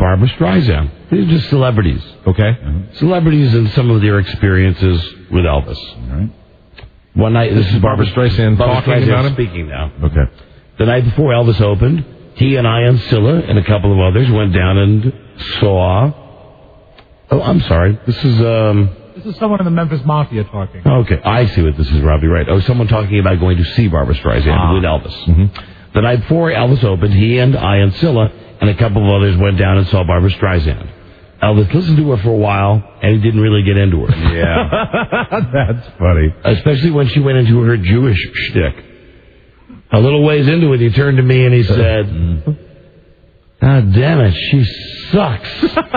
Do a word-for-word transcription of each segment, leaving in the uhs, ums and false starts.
Barbra Streisand. These are just celebrities. Okay. Mm-hmm. Celebrities and some of their experiences with Elvis. All right. One night, this is Barbra Streisand Barbra talking Streisand about him. speaking now. Okay. The night before Elvis opened, he and Ian Silla and a couple of others went down and saw... Oh, I'm sorry. This is... um. This is someone in the Memphis Mafia talking. Okay, I see what this is, Robbie, right. Oh, someone talking about going to see Barbra Streisand ah. with Elvis. Mm-hmm. The night before Elvis opened, he and Ian Silla and a couple of others went down and saw Barbra Streisand. Elvis listened to her for a while, and he didn't really get into her. Yeah. That's funny. Especially when she went into her Jewish shtick. A little ways into it, he turned to me and he said, God damn it, she sucks.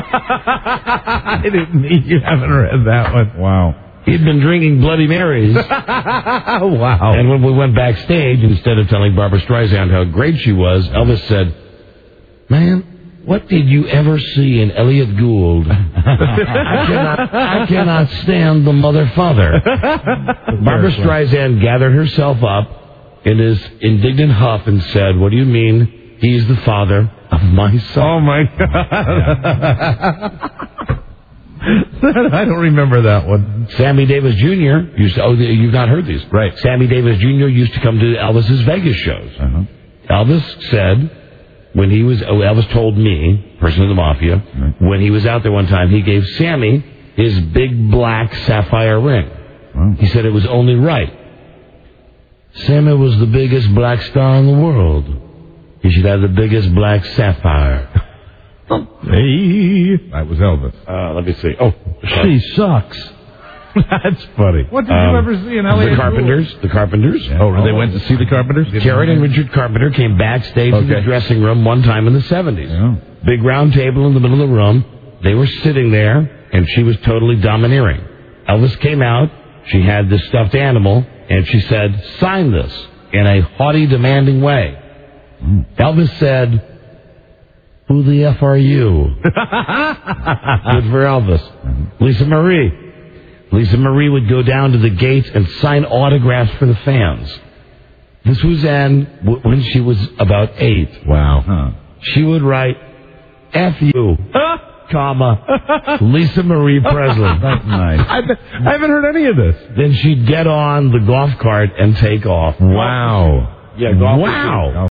I didn't mean you haven't read that one. Wow. He'd been drinking Bloody Marys. Wow. And when we went backstage, instead of telling Barbra Streisand how great she was, Elvis said, man, what did you ever see in Elliot Gould? I, cannot, I cannot stand the mother father. Barbra Streisand gathered herself up in his indignant huff and said, what do you mean he's the father of my son? Oh, my God. I don't remember that one. Sammy Davis Junior used to, oh, you've not heard these. Right. Sammy Davis Junior used to come to Elvis's Vegas shows. Uh-huh. Elvis said, when he was, oh, Elvis told me, person in the Mafia, right. when he was out there one time, he gave Sammy his big black sapphire ring. Wow. He said it was only right. Sammy was the biggest black star in the world. He should have the biggest black sapphire. Hey, that was Elvis. Uh, let me see. Oh, she sucks. That's funny. What did um, you ever see in L A? The Carpenters. The Carpenters. Yeah. Oh, they went to see the Carpenters? Jared and Richard Carpenter came backstage okay. in the dressing room one time in the seventies. Yeah. Big round table in the middle of the room. They were sitting there, and she was totally domineering. Elvis came out. She had this stuffed animal, and she said, sign this, in a haughty, demanding way. Mm. Elvis said, who the F are you? Good for Elvis. Mm-hmm. Lisa Marie. Lisa Marie would go down to the gates and sign autographs for the fans. This was in, when she was about eight. Wow. Huh. She would write, F you, comma, Lisa Marie Presley. That's nice. I, I haven't heard any of this. Then she'd get on the golf cart and take off. Wow. Yeah, golf. Wow.